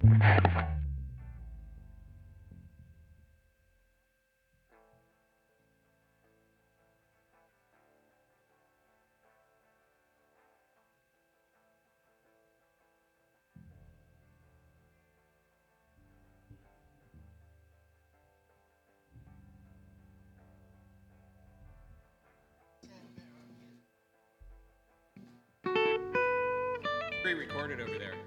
Pre-recorded over there.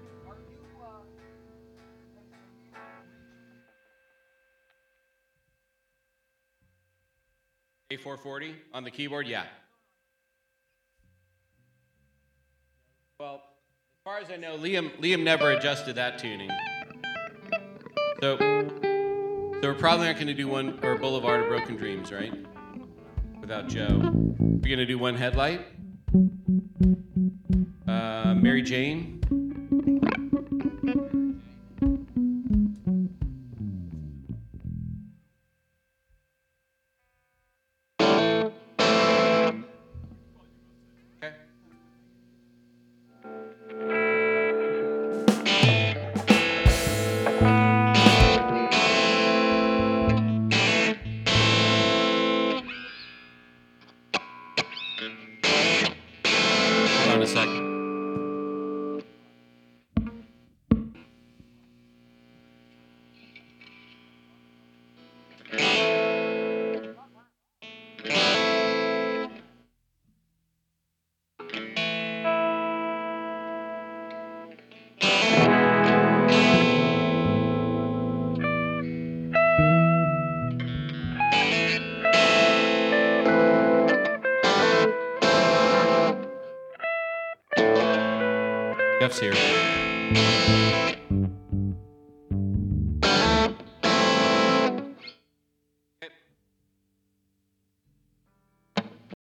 A440 on the keyboard, yeah. Well, as far as I know, Liam never adjusted that tuning. So we're probably not going to do one or Boulevard of Broken Dreams, right? Without Joe. We're going to do One Headlight. Mary Jane. Okay. Hold on a second. Jeff's here.